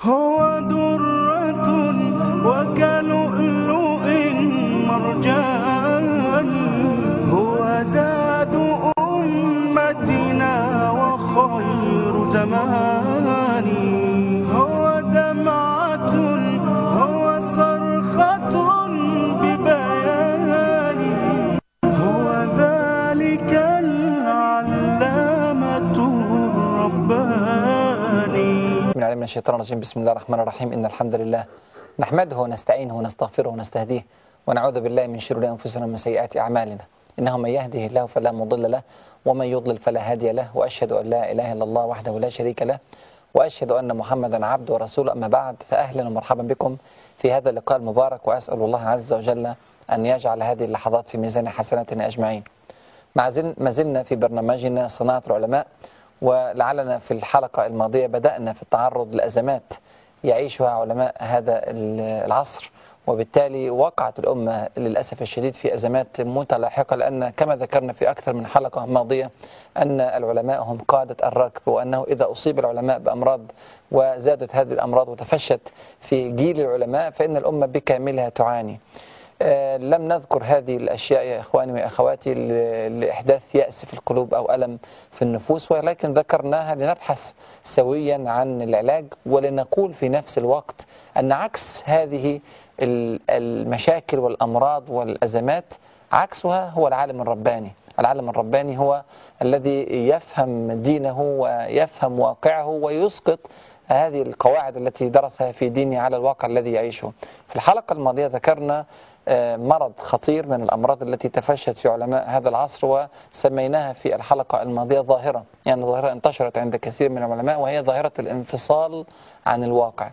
هو درة وكلؤلؤ مرجان، هو زاد أمتنا وخير زمان، هو دمعة هو صرخة ببيان، هو ذلك العلامة الرباني. من الشيطان الرجيم. بسم الله الرحمن الرحيم. إن الحمد لله نحمده ونستعينه ونستغفره ونستهديه ونعوذ بالله من شرور أنفسنا ومن سيئات أعمالنا. إنه من يهده الله فلا مضل له ومن يضلل فلا هادي له، وأشهد أن لا إله إلا الله وحده لا شريك له، وأشهد أن محمدا عبده ورسوله. أما بعد، فأهلا ومرحبا بكم في هذا اللقاء المبارك، وأسأل الله عز وجل أن يجعل هذه اللحظات في ميزان حسناتنا أجمعين. ما زلنا في برنامجنا صناعة العلماء، ولعلنا في الحلقة الماضية بدأنا في التعرض لأزمات يعيشها علماء هذا العصر، وبالتالي وقعت الأمة للأسف الشديد في أزمات متلاحقة، لأن كما ذكرنا في أكثر من حلقة ماضية أن العلماء هم قادة الركب، وأنه إذا أصيب العلماء بأمراض وزادت هذه الأمراض وتفشت في جيل العلماء فإن الأمة بكاملها تعاني. لم نذكر هذه الأشياء يا إخواني وأخواتي لإحداث يأس في القلوب أو ألم في النفوس، ولكن ذكرناها لنبحث سويا عن العلاج، ولنقول في نفس الوقت أن عكس هذه المشاكل والأمراض والأزمات عكسها هو العالم الرباني. العالم الرباني هو الذي يفهم دينه ويفهم واقعه ويسقط هذه القواعد التي درسها في دينه على الواقع الذي يعيشه. في الحلقة الماضية ذكرنا مرض خطير من الأمراض التي تفشت في علماء هذا العصر، وسميناها في الحلقة الماضية ظاهرة، يعني ظاهرة انتشرت عند كثير من العلماء، وهي ظاهرة الانفصال عن الواقع.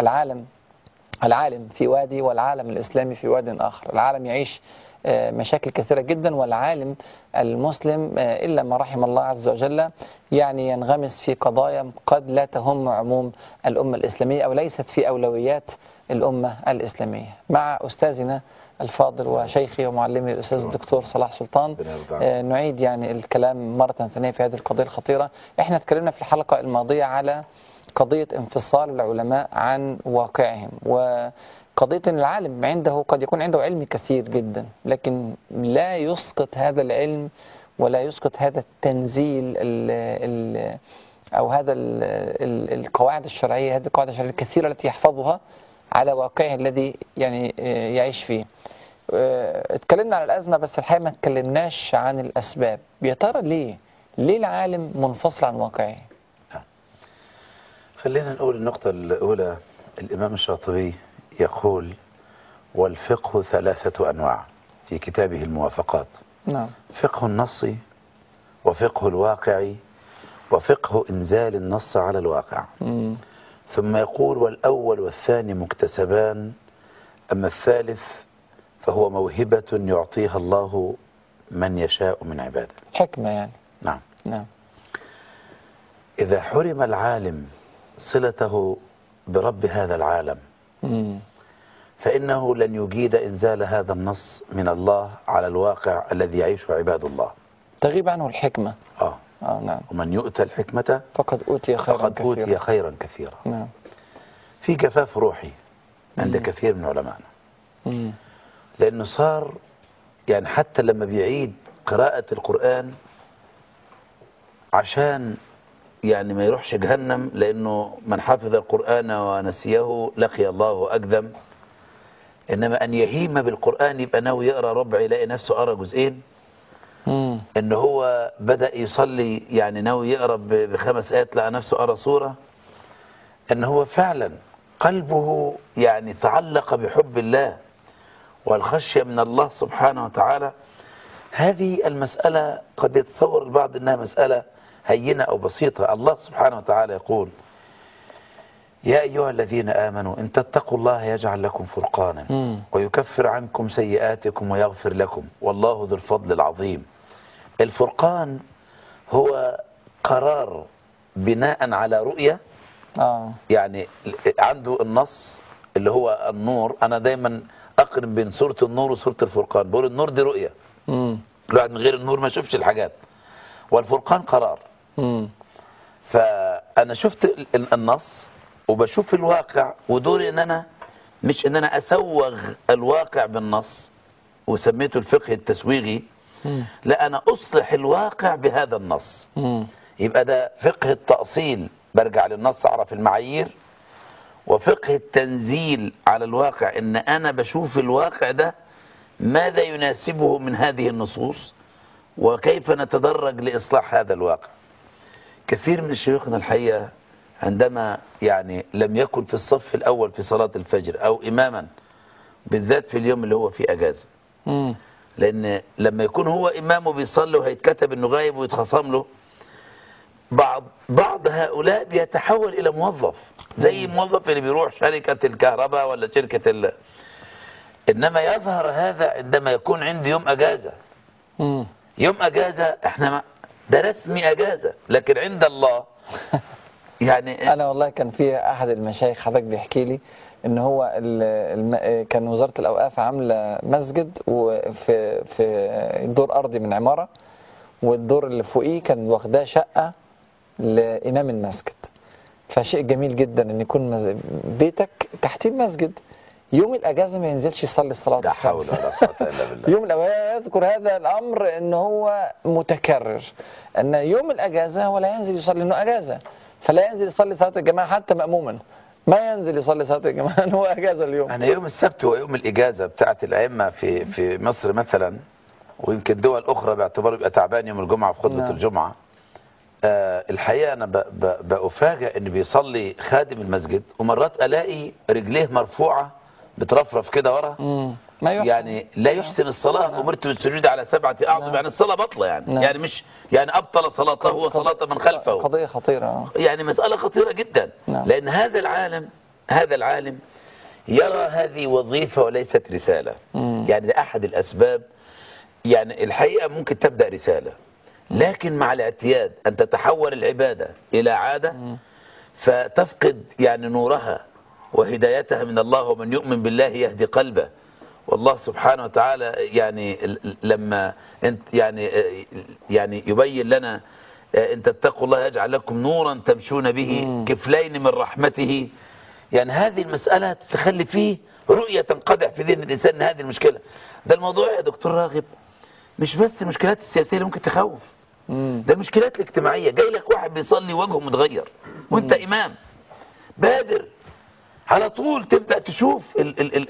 العالم في وادي والعالم الإسلامي في واد آخر. العالم يعيش مشاكل كثيرة جدا، والعالم المسلم إلا ما رحم الله عز وجل يعني ينغمس في قضايا قد لا تهم عموم الأمة الإسلامية أو ليست في أولويات الأمة الإسلامية. مع أستاذنا الفاضل وشيخي ومعلمي الأستاذ الدكتور صلاح سلطان نعيد يعني الكلام مرة ثانية في هذه القضية الخطيرة. احنا تكلمنا في الحلقة الماضية على قضية انفصال العلماء عن واقعهم، وقضية أن العالم عنده قد يكون عنده علم كثير جدا، لكن لا يسقط هذا العلم ولا يسقط هذا التنزيل أو هذا القواعد الشرعية، هذه القواعد الشرعية الكثيرة التي يحفظها على واقعه الذي يعني يعيش فيه. اتكلمنا عن الأزمة، بس الحقيقة ما اتكلمناش عن الأسباب. يا ترى ليه العالم منفصل عن واقعه؟ خلينا نقول النقطة الأولى. الإمام الشاطبي يقول: والفقه ثلاثة أنواع في كتابه الموافقات. نعم. فقه النص، وفقه الواقع، وفقه إنزال النص على الواقع. ثم يقول: والأول والثاني مكتسبان، أما الثالث فهو موهبة يعطيها الله من يشاء من عباده. حكمة يعني. نعم. إذا حرم العالم صلته برب هذا العالم فإنه لن يجيد إنزال هذا النص من الله على الواقع الذي يعيشه عباد الله. تغيب عنه الحكمة. نعم. ومن يؤتى الحكمة فقد أوتي خيرا كثيرا. نعم. في جفاف روحي عند كثير من علمائنا، لأنه صار يعني حتى لما بيعيد قراءة القرآن عشان يعني ما يروحش جهنم، لأنه من حفظ القرآن ونسيه لقي الله أقدم، إنما أن يهيم بالقرآن يبقى ناوي يقرأ ربع يلاقي نفسه قرأ جزئين. إن هو بدأ يصلي يعني ناوي يقرأ ب5 آيات لقى نفسه قرأ سورة. إن هو فعلا قلبه يعني تعلق بحب الله والخشية من الله سبحانه وتعالى. هذه المسألة قد يتصور البعض أنها مسألة هينة أو بسيطة. الله سبحانه وتعالى يقول: يا أيها الذين آمنوا إن تتقوا الله يجعل لكم فرقانا ويكفر عنكم سيئاتكم ويغفر لكم والله ذو الفضل العظيم. الفرقان هو قرار بناء على رؤية. يعني عنده النص اللي هو النور. أنا دايما أقرن بين سورة النور وسورة الفرقان، بقول النور دي رؤية، الواحد من غير النور ما يشوفش الحاجات، والفرقان قرار. فأنا شفت النص وبشوف الواقع، ودوري ان انا مش ان انا اسوغ الواقع بالنص وسميته الفقه التسويغي، لا انا اصلح الواقع بهذا النص. يبقى ده فقه التأصيل، برجع للنص اعرف المعايير، وفقه التنزيل على الواقع ان انا بشوف الواقع ده ماذا يناسبه من هذه النصوص وكيف نتدرج لإصلاح هذا الواقع. كثير من شيوخنا الحقيقة عندما يعني لم يكن في الصف الأول في صلاة الفجر أو إماما، بالذات في اليوم اللي هو فيه أجازة، لأن لما يكون هو إمام وبيصلي وهيتكتب إنه غايب ويتخصم له، بعض هؤلاء بيتحول إلى موظف، زي الموظف اللي بيروح شركة الكهرباء ولا شركة إنما يظهر هذا عندما يكون عندي يوم أجازة. يوم أجازة احنا ده رسمي أجازة، لكن عند الله يعني أنا والله كان في أحد المشايخ حضرتك بيحكي لي إن هو كان وزارة الأوقاف عاملة مسجد في دور أرضي من عمارة، والدور اللي فوقيه كان واخداه شقة لإمام المسجد. فشيء جميل جدا إن يكون بيتك تحتيه المسجد، يوم الأجازة ما ينزلش يصلي الصلاة الخمس. لا حول ولا قوة إلا بالله. يوم الأجازة يذكر هذا الأمر إن هو متكرر، أن يوم الأجازة هو لا ينزل يصلي إنه أجازة، فلا ينزل يصلي صلاة الجماعة حتى مأموما، ما ينزل يصلي صلاة الجماعة هو أجازة اليوم. أنا يوم السبت هو يوم الإجازة بتاعت الأئمة في مصر مثلا، ويمكن دول أخرى باعتباره يبقى تعبان يوم الجمعة في خطبة الجمعة. الحقيقة أنا بأفاجأ إن بيصلي خادم المسجد ومرات ألاقي رجليه مرفوعة بترفرف كده ورا، ما يحسن. يعني لا يحسن الصلاة. أمرت بالسجود على 7 أعظم، يعني الصلاة بطلة يعني. يعني مش يعني أبطل صلاته وصلاة من خلفه. قضية خطيرة. يعني مسألة خطيرة جدا. لأن هذا العالم يرى هذه وظيفة وليست رسالة. يعني ده أحد الأسباب. يعني الحقيقة ممكن تبدأ رسالة، لكن مع الاعتياد أن تتحول العبادة إلى عادة فتفقد يعني نورها وهدايتها من الله. ومن يؤمن بالله يهدي قلبه. والله سبحانه وتعالى يعني لما انت يعني يبين لنا ان تتقوا الله يجعل لكم نورا تمشون به كفلين من رحمته. يعني هذه المسألة تخلي فيه رؤية تنقدح في ذهن الإنسان ان هذه المشكلة. ده الموضوع يا دكتور راغب مش بس المشكلات السياسية اللي ممكن تخوف، ده المشكلات الاجتماعية. جاي لك واحد بيصلي وجهه متغير وانت إمام، بادر على طول تبدأ تشوف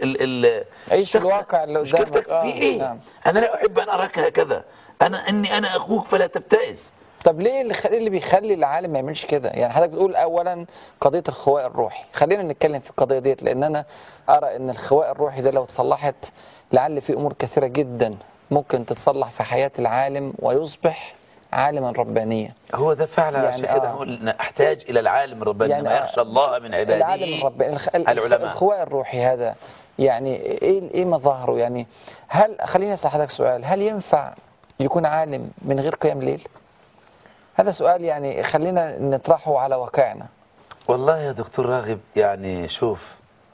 عيش الواقع اللي قدامك. مشكلتك في ايه؟ نعم. انا لا احب ان اراك هكذا، انا اخوك فلا تبتئس. طب ليه اللي بيخلي العالم ما يعملش كده؟ يعني حضرتك بتقول اولا قضيه الخواء الروحي، خلينا نتكلم في القضيه ديت، لان انا ارى ان الخواء الروحي ده لو اتصلحت لعل في امور كثيره جدا ممكن تتصلح في حياه العالم ويصبح عالما ربانيا. هو ده فعلا يعني عشان كده نقول نحتاج الى العالم الرباني، يعني ما يخشى الله من عباده العالم الرباني العلماء. الخواء الروحي هذا يعني ايه مظاهره؟ يعني خليني اسال حضرتك سؤال، هل ينفع يكون عالم من غير قيام ليل؟ هذا سؤال يعني خلينا نطرحه على واقعنا. والله يا دكتور راغب يعني شوف،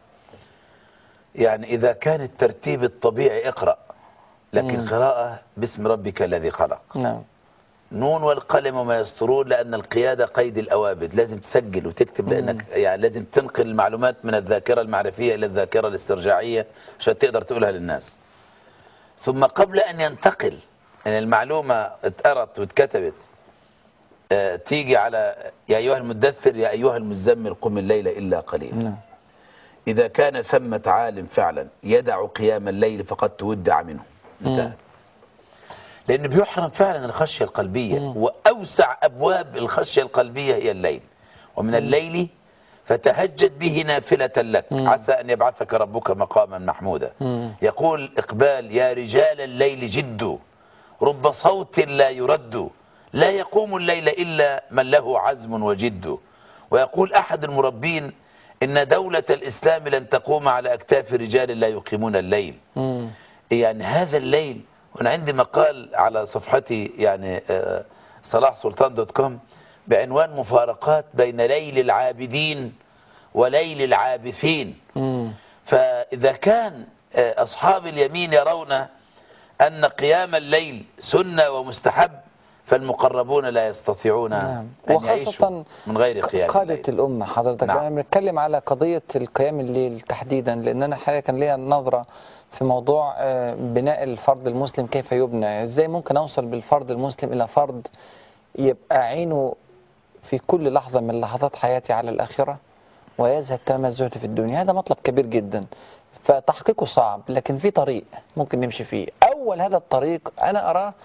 يعني إذا كان الترتيب الطبيعي اقرأ، لكن قراءة باسم ربك الذي خلق. نعم. نون والقلم وما يسطرون، لأن القيادة قيد الأوابد، لازم تسجل وتكتب، لأنك يعني لازم تنقل المعلومات من الذاكرة المعرفية إلى الذاكرة الاسترجاعية عشان تقدر تقولها للناس. ثم قبل أن ينتقل أن المعلومة اتقرت واتكتبت تيجي على يا أيها المدثر يا أيها المزمل قم الليل إلا قليلا. إذا كان ثمة عالم فعلا يدع قيام الليل فقد تودع منه. انتهى. لأنه بيحرم فعلا الخشية القلبية، وأوسع أبواب الخشية القلبية هي الليل. ومن الليل فتهجد به نافلة لك عسى أن يبعثك ربك مقاما محمودا. يقول إقبال يا رجال الليل جدوا رب صوت لا يرد، لا يقوم الليل إلا من له عزم وجد. ويقول أحد المربين إن دولة الإسلام لن تقوم على أكتاف رجال لا يقيمون الليل. يعني هذا الليل، وأنا عندي مقال على صفحتي يعني صلاحسلطان.com بعنوان مفارقات بين ليل العابدين وليل العابثين. فإذا كان أصحاب اليمين يرون أن قيام الليل سنة ومستحب، فالمقربون لا يستطيعون أن يعيشوا من غير قيام قادة الليل. الأمة حضرتك. نعم. أنا بنتكلم على قضية القيام الليل تحديدا، لأن أنا حقيقة كان ليا نظرة في موضوع بناء الفرد المسلم كيف يبنى. إزاي ممكن أوصل بالفرد المسلم إلى فرد يبقى عينه في كل لحظة من لحظات حياتي على الآخرة ويزهد تمام الزهد في الدنيا. هذا مطلب كبير جدا، فتحقيقه صعب، لكن في طريق ممكن نمشي فيه. أول هذا الطريق أنا أراه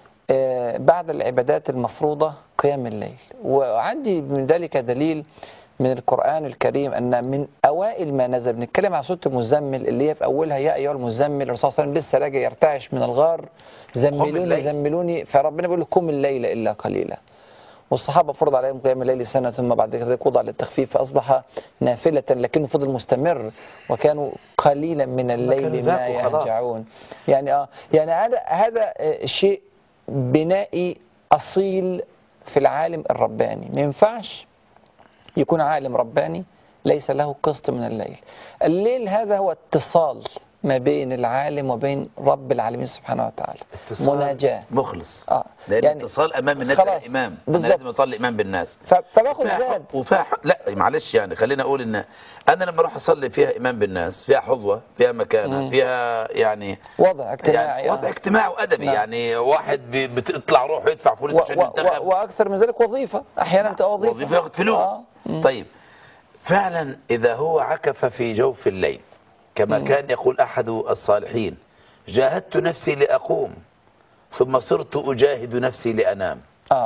بعد العبادات المفروضة قيام الليل، وعندي من ذلك دليل من القرآن الكريم أن من أوائل ما نزل، بنتكلم عن سورة المزمل اللي هي في أولها يا أيها المزمل، الرسول صلى الله عليه وسلم لسه راجع يرتعش من الغار، زملوني زملوني، فربنا بيقول له قم الليل إلا قليلا. والصحابة فرض عليهم قيام الليل سنة، ثم بعد كده وضع للتخفيف فأصبح نافلة، لكنه فضل مستمر، وكانوا قليلا من الليل ما يهجعون. يعني هذا شيء بنائي أصيل في العالم الرباني. ما ينفعش يكون عالم رباني ليس له قسط من الليل. الليل هذا هو اتصال ما بين العالم وبين رب العالمين سبحانه وتعالى، مناجاة مخلص. لأن يعني اتصال أمام الناس الإمام، أنا لازم أصلي إمام بالناس، فباخد زاد لا معلش، يعني خلينا أقول إن أنا لما أروح أصلي فيها إمام بالناس، فيها حظوة، فيها مكانة، فيها يعني وضع اجتماعي، يعني وضع اجتماعي وأدبي. يعني واحد بتطلع روحه يدفع فلوس عشان ينتخب، وأكثر من ذلك وظيفة، أحيانا بتبقى وظيفة ياخد فلوس. طيب فعلا إذا هو عكف في جوف الليل كما كان يقول أحد الصالحين: جاهدت نفسي لأقوم ثم صرت أجاهد نفسي لأنام.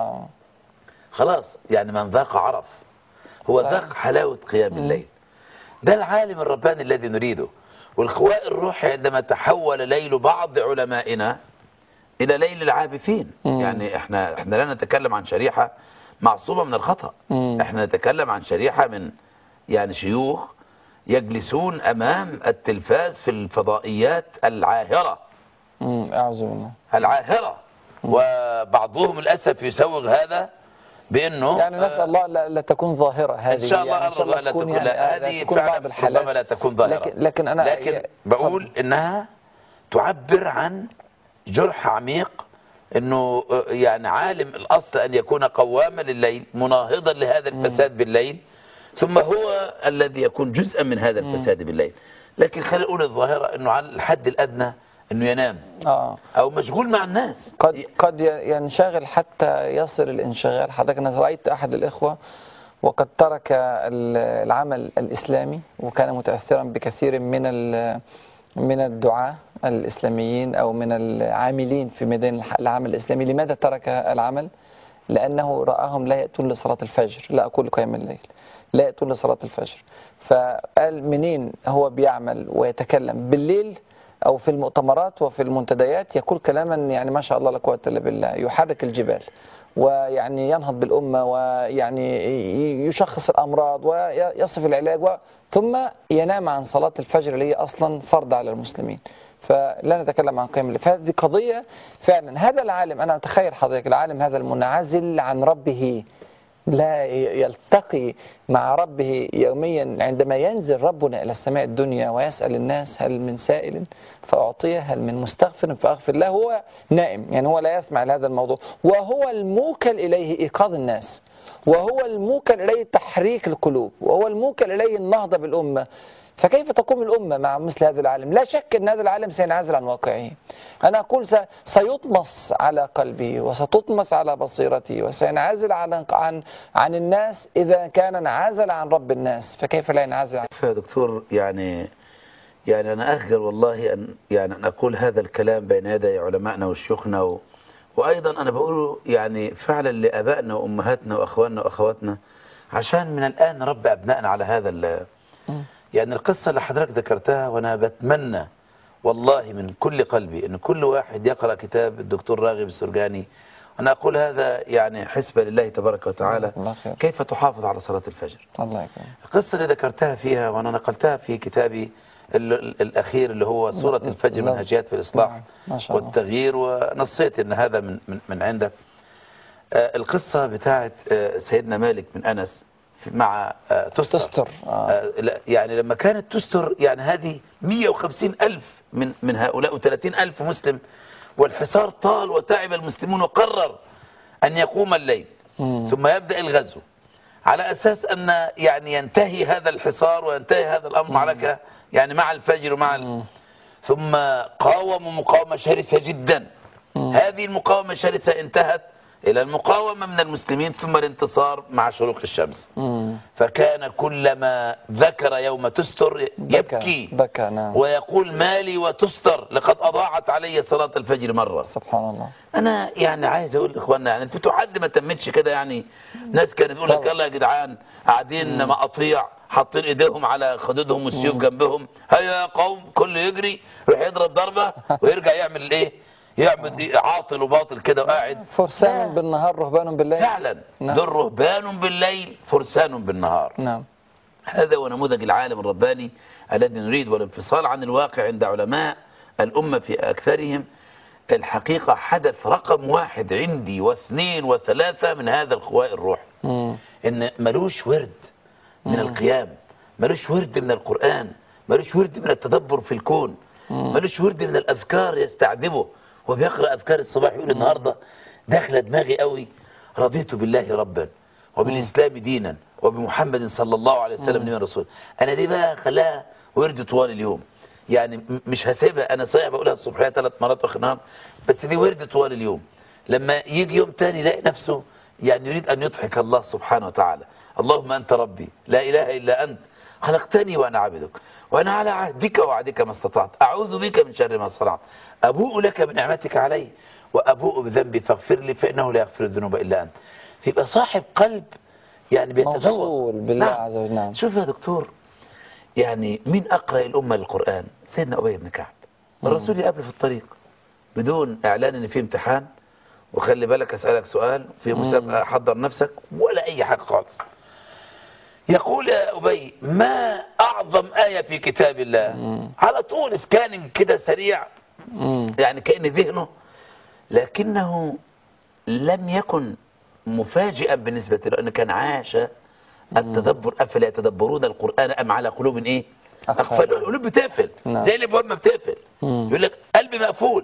خلاص، يعني من ذاق عرف، هو ذاق حلاوة قيام الليل. ده العالم الرباني الذي نريده. والخواء الروحي عندما تحول ليل بعض علمائنا إلى ليل العابثين. يعني احنا لا نتكلم عن شريحة معصومة من الخطأ، احنا نتكلم عن شريحة من يعني شيوخ يجلسون أمام التلفاز في الفضائيات العاهرة، أعوذ بالله، العاهرة، وبعضهم للأسف يسوغ هذا بأنه يعني نسأل الله لا تكون ظاهرة هذه. إن شاء الله يعني لا تكون، هذه فعلا ربما لا تكون ظاهرة، لكن بقول إنها تعبر عن جرح عميق، إنه يعني عالم الأصل أن يكون قواما لليل مناهضا لهذا الفساد بالليل، ثم هو الذي يكون جزءا من هذا الفساد بالليل. لكن خلينا نقول الظاهرة أنه على الحد الأدنى أنه ينام أو مشغول مع الناس، قد ينشغل حتى يصل الانشغال. حضرتك أنا رأيت أحد الإخوة وقد ترك العمل الإسلامي، وكان متأثرا بكثير من الدعاة الإسلاميين أو من العاملين في ميدان العمل الإسلامي. لماذا ترك العمل؟ لأنه رآهم لا يأتون لصلاة الفجر، لا أقول قيام الليل، لا يأتون لصلاة الفجر. فقال منين هو بيعمل ويتكلم بالليل أو في المؤتمرات وفي المنتديات يقول كلاما يعني ما شاء الله لا قوة إلا بالله، يحرك الجبال، ويعني ينهض بالأمة، ويعني يشخص الأمراض ويصف العلاج، ثم ينام عن صلاة الفجر اللي هي أصلا فرض على المسلمين. فلا نتكلم عن قيام الليل. فهذه قضية فعلا. هذا العالم، أنا أتخيل حضرتك العالم هذا المنعزل عن ربه، لا يلتقي مع ربه يوميا، عندما ينزل ربنا إلى السماء الدنيا ويسأل الناس هل من سائل فأعطيه، هل من مستغفر فأغفر له، هو نائم، يعني هو لا يسمع لهذا الموضوع، وهو الموكل إليه إيقاظ الناس، وهو الموكل إليه تحريك القلوب، وهو الموكل إليه النهضة بالأمة. فكيف تقوم الأمة مع مثل هذا العالم؟ لا شك أن هذا العالم سينعزل عن واقعه. أنا أقول سيطمس على قلبه وستطمس على بصيرته وسينعزل عن الناس إذا كان انعزل عن رب الناس، فكيف لا ينعزل عن يا دكتور؟ يعني أنا أخجل والله أن أقول هذا الكلام بين يدي علمائنا وشيوخنا، وأيضا أنا بقول يعني فعلا لآبائنا وأمهاتنا وأخواننا وأخواتنا، عشان من الآن نربي أبنائنا على هذا يعني القصة اللي حضرتك ذكرتها. وأنا بتمنى والله من كل قلبي أن كل واحد يقرأ كتاب الدكتور راغب السرجاني. أنا أقول هذا يعني حسبة لله تبارك وتعالى، كيف تحافظ على صلاة الفجر. الله يكرمك. القصة اللي ذكرتها فيها وأنا نقلتها في كتابي الأخير اللي هو سورة الفجر، منهجيات في الإصلاح والتغيير، ونصيت أن هذا من عندك. القصة بتاعت سيدنا مالك بن أنس مع تستر. يعني لما كانت تستر، يعني هذه 150,000 من هؤلاء و30,000 مسلم، والحصار طال وتعب المسلمون، وقرر أن يقوم الليل ثم يبدأ الغزو على أساس أن يعني ينتهي هذا الحصار وينتهي هذا الأمر معركة يعني مع الفجر ومع ثم قاوموا مقاومة شرسة جدا. هذه المقاومة الشرسة انتهت إلى المقاومة من المسلمين ثم الانتصار مع شروق الشمس. فكان كلما ذكر يوم تستر يبكي بكى نعم. ويقول مالي وتستر لقد أضاعت علي صلاة الفجر مرة. سبحان الله. أنا يعني عايز أقول لإخواننا يعني الفتوحات دي ما تمتش كده يعني. ناس كانت تقول لك يلا يا جدعان قاعدين مقاطيع حاطين ايديهم على خدودهم والسيوف جنبهم، هيا يا قوم كله يجري يروح يضرب ضربة ويرجع يعمل الايه؟ يعمل عاطل وباطل كده وقاعد. فرسان بالنهار رهبان بالليل. فعلا نعم. دول رهبان بالليل فرسان بالنهار. نعم. هذا هو نموذج العالم الرباني الذي نريد، والانفصال عن الواقع عند علماء الأمة في أكثرهم. الحقيقة حدث رقم واحد عندي واثنين وثلاثة من هذا الخواء الروحي، إن ملوش ورد من القيام، ملوش ورد من القرآن، ملوش ورد من التدبر في الكون، ملوش ورد من الأذكار يستعذبه وبيقرأ أذكار الصباح يقول النهاردة داخله دماغي قوي رضيت بالله ربا وبالإسلام دينا وبمحمد صلى الله عليه وسلم نبي رسول. أنا دي بقى خلاها ورد طوال اليوم، يعني مش هسيبها. أنا صحيح بقولها الصبحية 3 مرات آخر النهار، بس دي ورد طوال اليوم. لما يجي يوم تاني يلاقي نفسه يعني يريد أن يضحك الله سبحانه وتعالى. اللهم أنت ربي لا إله إلا أنت خلقتني وأنا عبدك وأنا على عهدك ووعدك ما استطعت أعوذ بك من شر ما صنعت أبوء لك بنعمتك علي وأبوء بذنبي فاغفر لي فإنه لا يغفر الذنوب إلا أنت. يبقى صاحب قلب يعني بيتذوق موصول بالله عز وجل. نعم. شوف يا دكتور، يعني مين أقرأ الأمة للقرآن؟ سيدنا أبي بن كعب. الرسول يقابله في الطريق بدون إعلان إن في امتحان وخلي بالك أسألك سؤال في مسابقة حضر نفسك ولا أي حاجة خالص. يقول يا أبي ما أعظم آية في كتاب الله؟ على طول سكاننج كده سريع يعني كأن ذهنه، لكنه لم يكن مفاجئا بالنسبة له أنه كان عاش التدبر. أفلا يتدبرون القرآن أم على قلوب إيه؟ أقفل. القلوب بتقفل زي الأبواب ما بتقفل. يقول لك قلبي مقفول.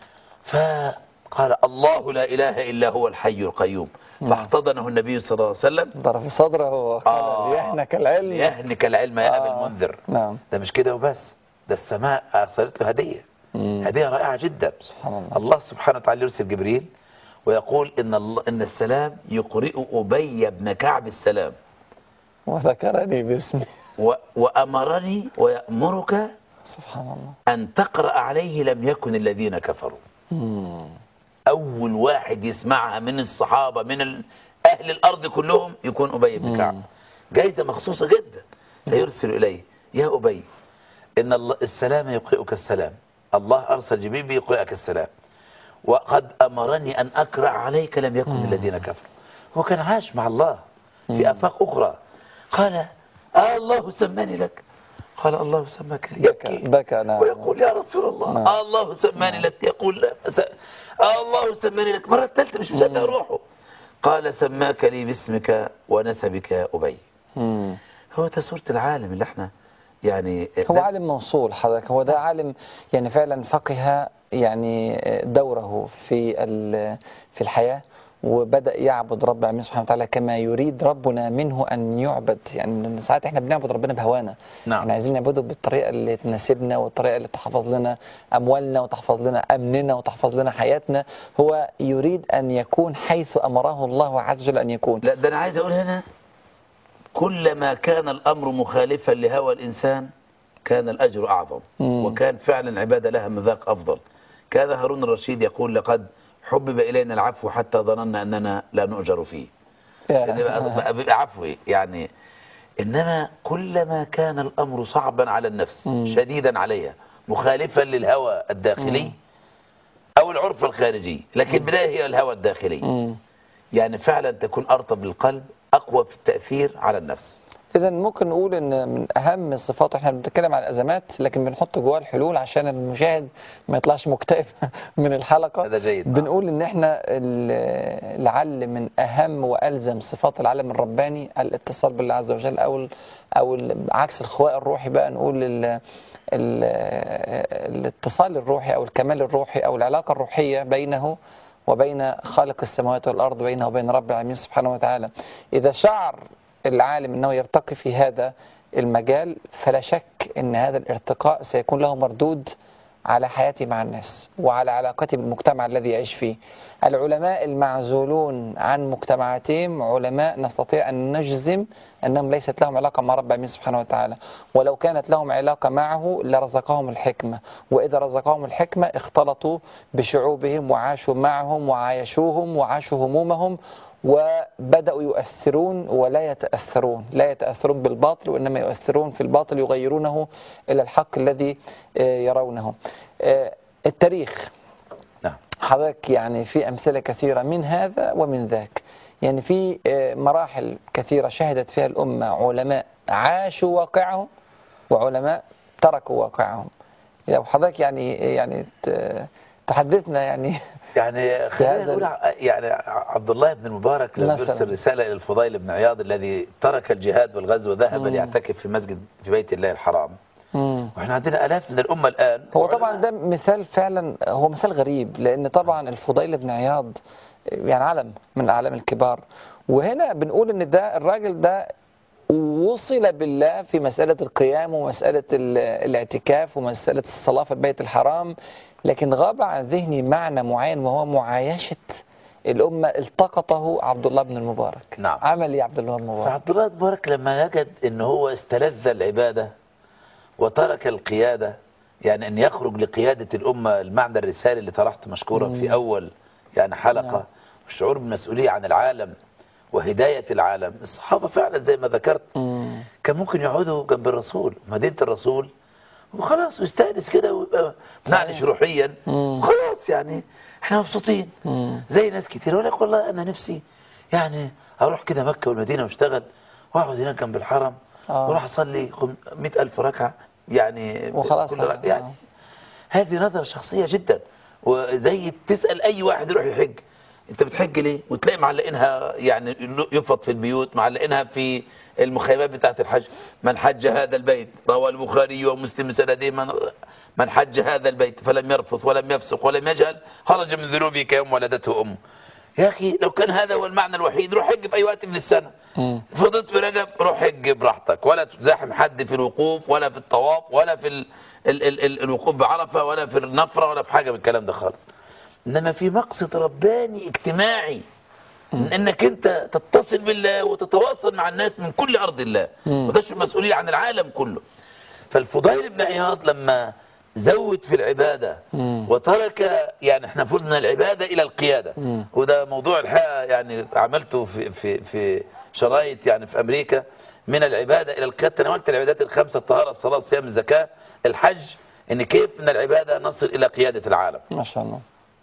فقال الله لا إله إلا هو الحي القيوم. فاحتضنه النبي صلى الله عليه وسلم ضرب في صدره وقال ليحنك العلم. ليحنك العلم يا أبا المنذر. نعم. ده مش كده وبس، ده السماء أرسلت له هدية. هدية رائعة جدا. سبحان الله. الله سبحانه وتعالى يرسل جبريل ويقول إن السلام يقرئ أبي بن كعب السلام وذكرني باسمي وأمرني ويأمرك سبحان الله أن تقرأ عليه لم يكن الذين كفروا. أول واحد يسمعها من الصحابة من أهل الأرض كلهم يكون أبي بن كعب. جايزة مخصوصة جدا. فيرسل إليه يا أبي إن السلام يقرئك السلام، الله أرسل جبريل يقرئك السلام وقد أمرني أن أقرأ عليك لم يكن الذين كفروا. هو كان عاش مع الله في آفاق أخرى. قال الله سماني لك. قال الله سماك لي. بكى نعم. ويقول يا رسول الله الله سماني لك. يقول الله سماني لك. مرة ثالثة مش مصدق روحه. قال سماك لي باسمك ونسبك يا أبي. هو ده صورة العالم اللي احنا يعني هو عالم موصول حضرتك. هو ده عالم يعني فعلا فقه يعني دوره في الحياة وبدأ يعبد رب العالمين سبحانه وتعالى كما يريد ربنا منه أن يعبد. يعني ساعات احنا بنعبد ربنا بهوانا. نعم. احنا عايزين نعبده بالطريقة اللي تناسبنا والطريقة اللي تحفظ لنا أموالنا وتحفظ لنا أمننا وتحفظ لنا حياتنا. هو يريد أن يكون حيث أمره الله عز وجل أن يكون. لا ده أنا عايز أقول هنا كلما كان الأمر مخالفا لهوى الإنسان كان الأجر أعظم وكان فعلا العبادة لها مذاق أفضل. كان هارون الرشيد يقول لقد حبب إلينا العفو حتى ظننا أننا لا نؤجر فيه. عفوي يعني. إنما كلما كان الأمر صعبا على النفس شديدا عليها مخالفا للهوى الداخلي أو العرف الخارجي، لكن بداية هي الهوى الداخلي، يعني فعلا تكون أرطب للقلب أقوى في التأثير على النفس. إذا ممكن نقول إن من أهم الصفات، إحنا بنتكلم عن الأزمات لكن بنحط جواها الحلول عشان المشاهد ما يطلعش مكتئب من الحلقة. هذا جيد. بنقول إن إحنا لعل من أهم وألزم صفات العالم الرباني الاتصال بالله عز وجل أو عكس الخواء الروحي بقى نقول الاتصال الروحي أو الكمال الروحي أو العلاقة الروحية بينه وبين خالق السماوات والأرض، بينه وبين رب العالمين سبحانه وتعالى. إذا شعر العالم أنه يرتقي في هذا المجال فلا شك أن هذا الارتقاء سيكون له مردود على حياته مع الناس وعلى علاقته بالمجتمع الذي يعيش فيه. العلماء المعزولون عن مجتمعاتهم علماء نستطيع أن نجزم أنهم ليست لهم علاقة مع رب العالمين سبحانه وتعالى، ولو كانت لهم علاقة معه لرزقهم الحكمة، وإذا رزقهم الحكمة اختلطوا بشعوبهم وعاشوا معهم وعايشوهم وعاشوا همومهم وبدأوا يؤثرون ولا يتأثرون، لا يتأثرون بالباطل وإنما يؤثرون في الباطل، يغيرونه إلى الحق الذي يرونه. التاريخ حضرتك يعني في أمثلة كثيرة من هذا ومن ذاك، يعني في مراحل كثيرة شهدت فيها الأمة علماء عاشوا واقعهم وعلماء تركوا واقعهم. لو حضرتك يعني تحدثنا يعني خلينا نقول يعني عبد الله بن المبارك لما يرسل رسالة إلى الفضيل بن عياض الذي ترك الجهاد والغزو وذهب ليعتكف في مسجد في بيت الله الحرام، واحنا عندنا آلاف من الأمة الآن. هو طبعا ده مثال فعلا، هو مثال غريب، لأن طبعا الفضيل بن عياض يعني علم من الأعلام الكبار، وهنا بنقول إن ده الراجل ده وصل بالله في مسألة القيام ومسألة الاعتكاف ومسألة الصلاة في البيت الحرام، لكن غاب عن ذهني معنى معين وهو معايشة الأمة التقطه عبد الله بن المبارك. نعم. عمل إيه عبد الله بن المبارك؟ فعبد الله بن المبارك لما وجد إن هو استلذ العبادة وترك القيادة، يعني أن يخرج لقيادة الأمة، المعنى الرسالي اللي طرحت مشكورا في أول يعني حلقة. نعم. الشعور بالمسؤولية عن العالم وهداية العالم. الصحابة فعلا زي ما ذكرت كان ممكن يقعدوا جنب الرسول مدينة الرسول وخلاص ويستأنس كده ويبقى نعنش روحيا وخلاص، يعني احنا مبسوطين زي ناس كتير. يقول لك والله أنا نفسي يعني أروح كده مكة والمدينة واشتغل وأقعد هناك جنب الحرم وراح أصلي 100,000 ركعة يعني وخلاص كل ركعة. يعني هذه نظرة شخصية جدا، وزي تسأل أي واحد يروح يحج انت بتحج ليه؟ وتلاقي معلقينها يعني يفض في البيوت، معلقينها في المخيمات بتاعت الحج. من حج هذا البيت، روى البخاري ومسلم بسنده، من حج هذا البيت فلم يرفث ولم يفسق ولم يجهل خرج من ذنوبه كيوم ولدته امه. يا اخي لو كان هذا هو المعنى الوحيد روح حج في اي وقت من السنه. فضلت في رجب روح حج براحتك، ولا تزاحم حد في الوقوف ولا في الطواف ولا في الوقوف بعرفه ولا في النفره ولا في حاجه من الكلام ده خالص. إنما في مقصد رباني اجتماعي انك انت تتصل بالله وتتواصل مع الناس من كل ارض الله وتشعر مسؤوليه عن العالم كله. فالفضيل بن عياض لما زود في العباده وترك، يعني احنا فرضنا العباده الى القياده، وده موضوع الحقيقه يعني عملته في شرايط يعني في امريكا، من العباده الى القياده. تناولت العبادات الخمسه: الطهاره، الصلاه، الصيام، الزكاه، الحج، ان كيف من العباده نصل الى قياده العالم. ما شاء الله.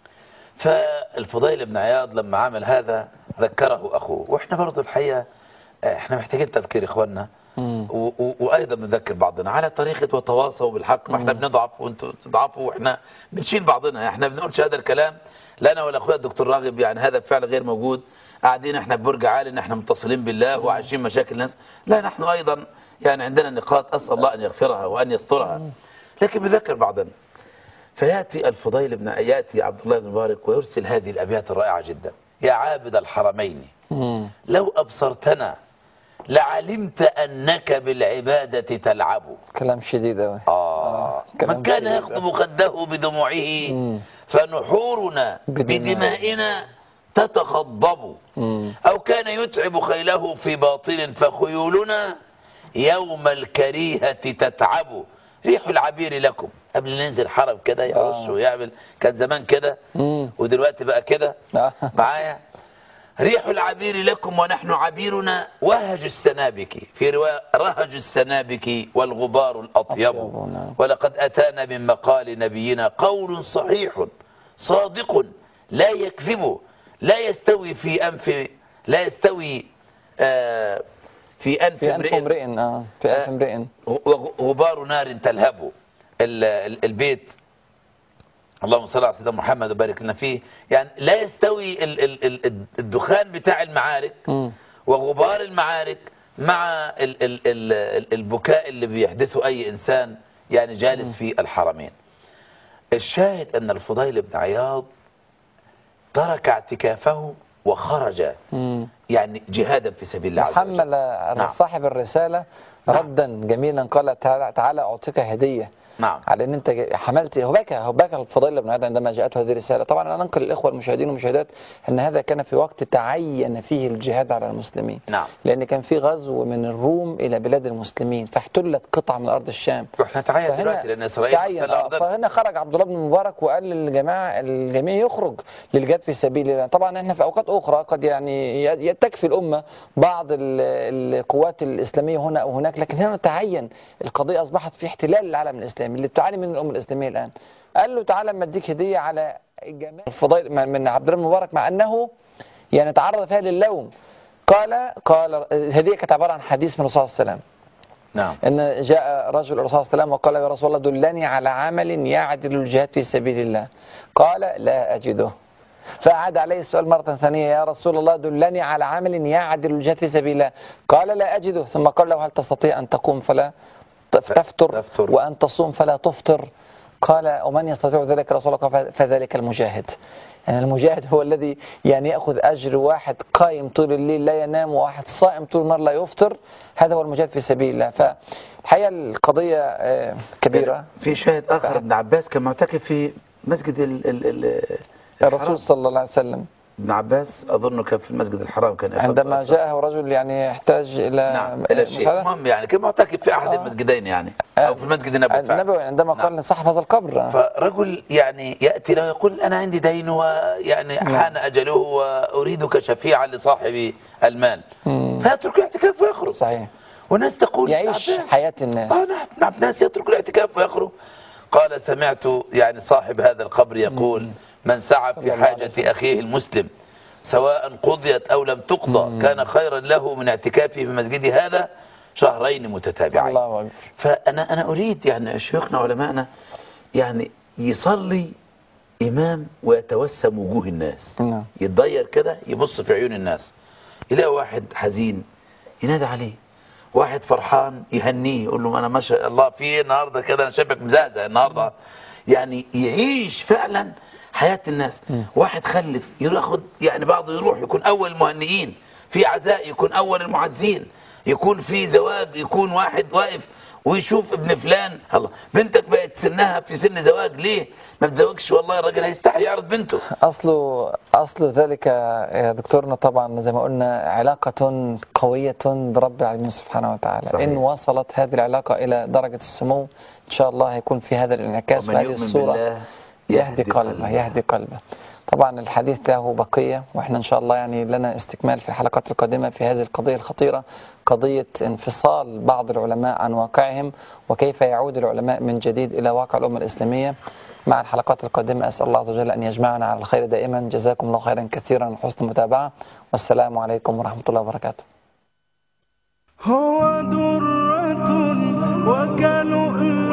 فالفضيل بن عياض لما عمل هذا ذكره أخوه، وإحنا برضو الحقيقة إحنا محتاجين تذكير إخواننا وأيضا بنذكر بعضنا على طريقة وتواصوا بالحق. ما إحنا بنضعف وأنتوا تضعفوا وإحنا بنشيل بعضنا. إحنا بنقولش هذا الكلام لا أنا ولا أخويا الدكتور راغب، يعني هذا فعل غير موجود. قاعدين إحنا ببرج عالي إن إحنا متصلين بالله وعايشين مشاكل الناس، لا نحن أيضا يعني عندنا نقاط أسأل الله أن يغفرها وأن يسترها، لكن بنذكر بعضنا. فيأتي الفضيل يأتي عبد الله بن المبارك ويرسل هذه الأبيات الرائعة جدا: يا عابد الحرمين لو أبصرتنا لعلمت أنك بالعبادة تلعب. كلام شديد أوي. من كان يخطب خده بدموعه فنحورنا بدمائنا تتخضب، أو كان يتعب خيله في باطل فخيولنا يوم الكريهة تتعب. ريح العبير لكم، قبل ننزل حرم كده يرش ويعمل، كان زمان كده ودلوقتي بقى كده معايا. ريح العبير لكم ونحن عبيرنا وهج السنابك، في رواية رهج السنابك والغبار الأطيب. ولقد أتانا من مقال نبينا قول صحيح صادق لا يكذب، لا يستوي في أنف في أنف امرئ غبار نار تلهب. البيت اللهم صل على سيدنا محمد وبارك لنا فيه، يعني لا يستوي الدخان بتاع المعارك وغبار المعارك مع البكاء اللي بيحدثه أي إنسان يعني جالس في الحرمين. الشاهد أن الفضيل بن عياض ترك اعتكافه وخرج يعني جهادا في سبيل الله عز وجل. محمل نعم. صاحب الرسالة ردا جميلا، قال تعالى أعطيك هدية. نعم. على ان انت حملت. هو بكى الفضيل بن عياض عندما جاءته هذه الرساله. طبعا انا انقل الاخوه المشاهدين والمشاهدات ان هذا كان في وقت تعين فيه الجهاد على المسلمين. نعم. لان كان في غزو من الروم الى بلاد المسلمين، فاحتلت قطعه من ارض الشام. واحنا تعين دلوقتي لان اسرائيل تعين. فهنا خرج عبد الله بن المبارك وقال للجماعه الجميع يخرج للجهاد في سبيل الله. طبعا احنا في اوقات اخرى قد يعني تكفي الامه بعض القوات الاسلاميه هنا او هناك، لكن هنا تعين. القضيه اصبحت في احتلال العالم الاسلامي اللي بتعاني من الامه الاسلاميه الان. قال له تعالى اما اديك هديه على الجماعه الفضيل من عبد الله بن المبارك، مع انه يعني تعرض فيها للوم. قال الهديه كانت عباره عن حديث من الرسول صلى الله عليه وسلم. نعم. ان جاء رجل الرسول صلى الله عليه وسلم وقال يا رسول الله دلني على عمل يعدل الجهاد في سبيل الله. قال لا اجده. فأعاد عليه السؤال مرة ثانية يا رسول الله دلني على عمل يعدل الجهاد في سبيل الله. قال لا أجده. ثم قال له هل تستطيع أن تقوم فلا تفطر وأن تصوم فلا تفطر؟ قال ومن يستطيع ذلك رسول الله؟ فذلك المجاهد. يعني المجاهد هو الذي يعني يأخذ أجر واحد قائم طول الليل لا ينام وواحد صائم طول النهار لا يفطر. هذا هو المجاهد في سبيل الله. فالحقيقة القضية كبيرة. في شاهد آخر ابن عباس كان معتكف في مسجد الرسول صلى الله عليه وسلم. ابن عباس أظنه كان في المسجد الحرام كان عندما جاءه رجل يعني يحتاج إلى نعم إلى شيء. المهم يعني كان معتكف في أحد المسجدين يعني أو في المسجد النبوي عندما قال لصاحب هذا القبر. فرجل يعني يأتي له يقول أنا عندي دين ويعني حان أجله وأريدك شفيعا لصاحب المال. فيترك الاعتكاف ويخرج. صحيح. والناس تقول يعيش حياة الناس. نعم الناس يترك الاعتكاف ويخرج. قال سمعت يعني صاحب هذا القبر يقول من سعى في حاجة أخيه المسلم سواء قضيت أو لم تقضى كان خيرا له من اعتكافه في مسجد هذا شهرين متتابعين. الله أكبر. فأنا أريد يعني شيوخنا علماءنا يعني يصلي إمام ويتوسم وجوه الناس. يتضير كده يبص في عيون الناس، يلاقي واحد حزين ينادى عليه، واحد فرحان يهنيه يقول له أنا ما شاء الله في النهارده كده أنا شايفك مزعزع النهارده. يعني يعيش فعلا حياة الناس. واحد خلف ياخد يعني بعضه يروح يكون أول المهنئين، في عزاء يكون أول المعزين، يكون في زواج يكون واحد واقف ويشوف ابن فلان الله بنتك بقت سنها في سن زواج ليه ما بتزوجش؟ والله الراجل هيستحي يعرض بنته. أصل ذلك يا دكتورنا طبعا زي ما قلنا علاقة قوية برب العالمين سبحانه وتعالى. صحيح. إن وصلت هذه العلاقة إلى درجة السمو إن شاء الله هيكون في هذا الانعكاس في هذه الصورة يهدي قلبه. طبعا الحديث له بقية وإحنا إن شاء الله يعني لنا استكمال في الحلقات القادمة في هذه القضية الخطيرة، قضية انفصال بعض العلماء عن واقعهم وكيف يعود العلماء من جديد إلى واقع الأمة الإسلامية. مع الحلقات القادمة أسأل الله عز وجل أن يجمعنا على الخير دائما. جزاكم الله خيرا كثيرا وحسن المتابعة والسلام عليكم ورحمة الله وبركاته. هو درة وكلؤلؤ